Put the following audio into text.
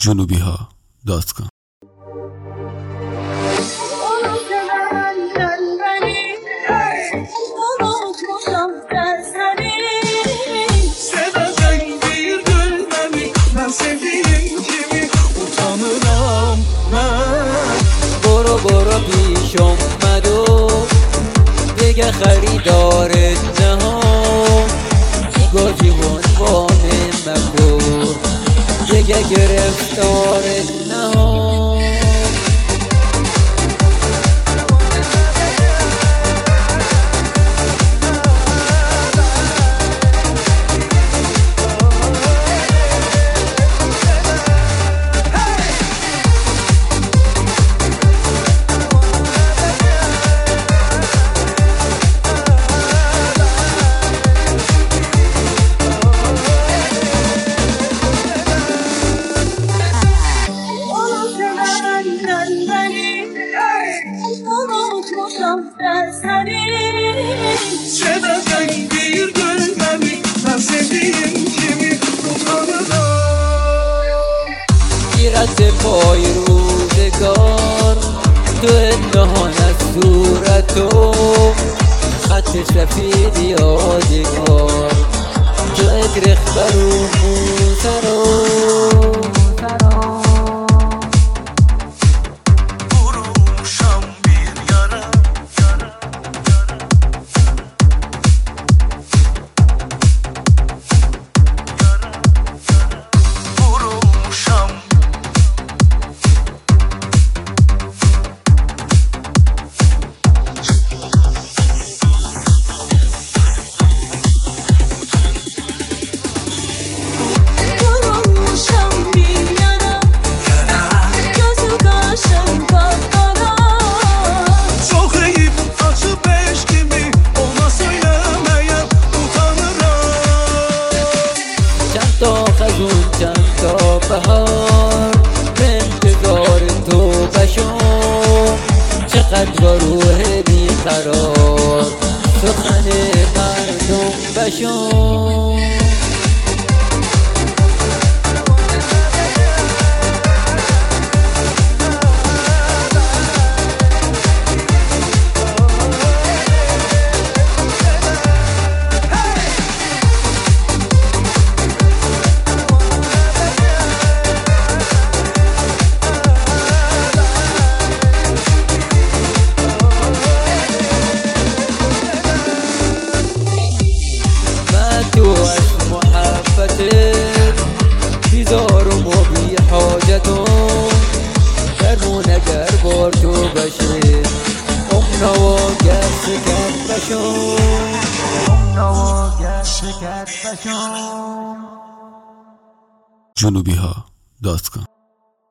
junubiha.com. برو پیش اومد و بگه خریدارت نهان نگاه جوان مبرور بگه گرفتارت نهان Çededen bir gülmemi ben sevdiğim kimi utanırım. گیرت پای روزگار تو نهان از صورتو خط سفید یادگار تو اگرخ برو موسرو چند تا بهار به انتظار تو بشم چقدر با روح بیقرار سخن مردم بشم تو از محبتت بیزارم و بی حاجتم درمون اگر بار تو بشه نوا گر شکر بشم junubiha.com.